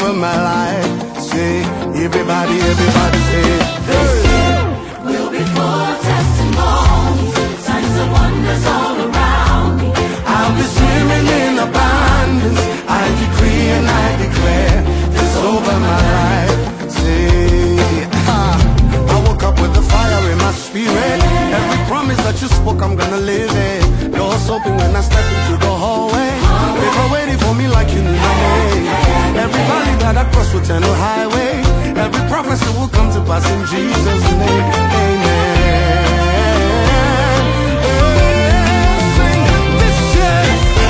over my life. Say, everybody, everybody say, This year will be full of testimonies, signs and wonders all around me. I'll be swimming in abundance. I decree and I declare this over my life. Say, I woke up with the fire in my spirit. Every promise that you spoke, I'm gonna live it. Doors open when I step into the hallway. People waiting for me like you knew my name. Every valley that I cross will turn to highway. Every prophecy will come to pass in Jesus' name. Amen. Sing this year.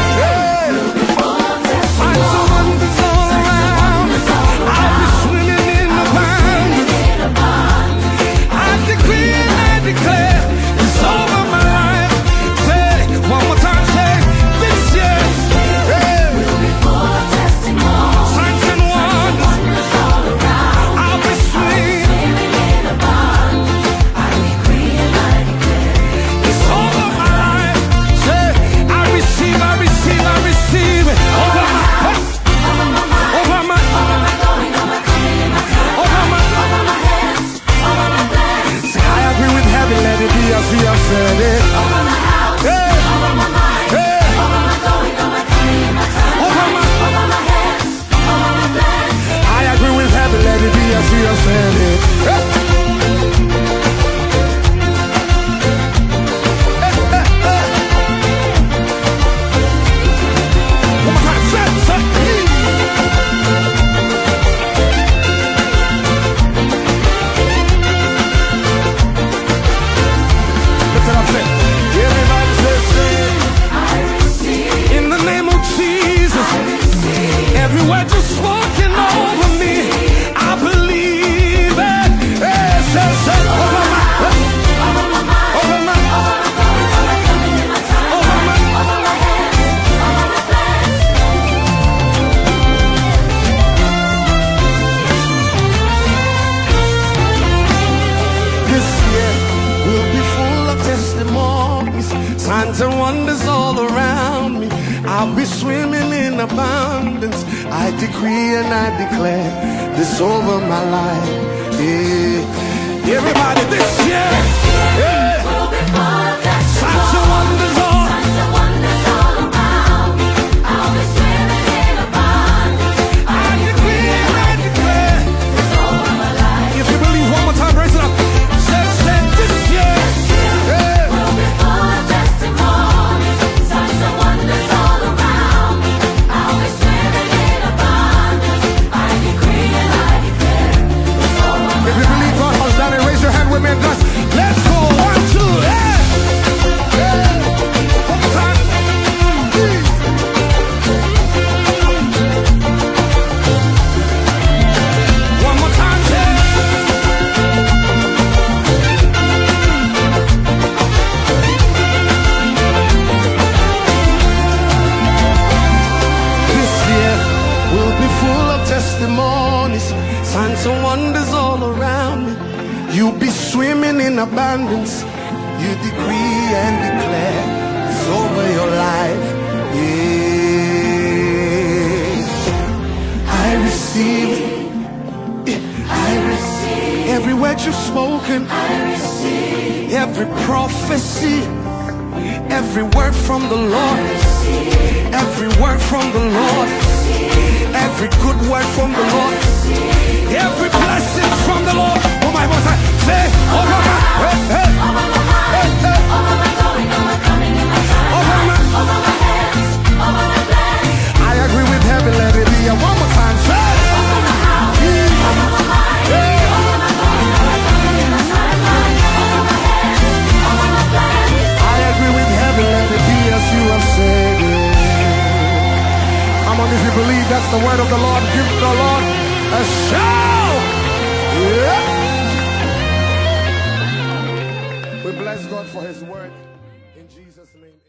Signs and wonders all around. I'll be swimming in abundance. I decree and I declare it's over my life. Say one more time. Say this year Will be full of testimonies, signs and wonders. all around. I'll be swimming. Swimming in abundance, I decree and I declare It's over my life. Say I receive, I receive, I receive it. Over my head, over my, over my going, over my coming, in my time, over my. over my hands, over my plans, Say I agree with heaven, let it be as we have said it. over my house, Hey, over my mind, hey, over my going, over my coming, in my time, over my. over my hands, over my plans. I agree with heaven, let it be as we have said it. Hey. One more time, say, say. Lift it up, say. Everybody say, I receive, in the name of Jesus. I receive, Every word you're spoken over me, I believe it. Hey, say, say, over my, over my mind, over my, over my going, over my coming, in my time, over my. over my hands, over my plans. This year will be full of testimonies, signs and wonders all around me. I'll be swimming in abundance. I decree and I declare this over my life. Yeah. Everybody, this year, yeah. Will be full of Signs and wonders all. signs and wonders all around me. I'll be swimming in abundance. I decree and I declare. It's over my life. If you believe, one more time, raise it up. Say this year. Yeah. Will be full of testimonies, signs and wonders all around me. I'll be swimming in abundance. I decree and I declare. It's over my If you believe God has done it, raise your hand with me and dance. Let's go. 1, 2, yeah. Yeah. One more time. One more time, yeah. This year will be full of testimonies, signs and wonders all around me. You'll be swimming in abundance. You decree and declare it's over your life. Yeah. I receive it. I receive every word you've spoken. I receive, Every prophecy, every word from the Lord, every word from the Lord, every good word from the Lord, every blessing from the Lord. Oh my God, say, over my, hey, hey, over my mind, hey, hey, over my going, over my coming, in my time, over my. over my hands, over my plans, I agree with heaven, let it be. And one more time, say, over my house, over my mind, hey. over my going, over my coming, in my timeline, over my hands, over my plans. I agree with heaven, let it be as you have said it. Come on, if you believe that's the word of the Lord, give the Lord a shout. Yeah. We bless God for his word in Jesus' name.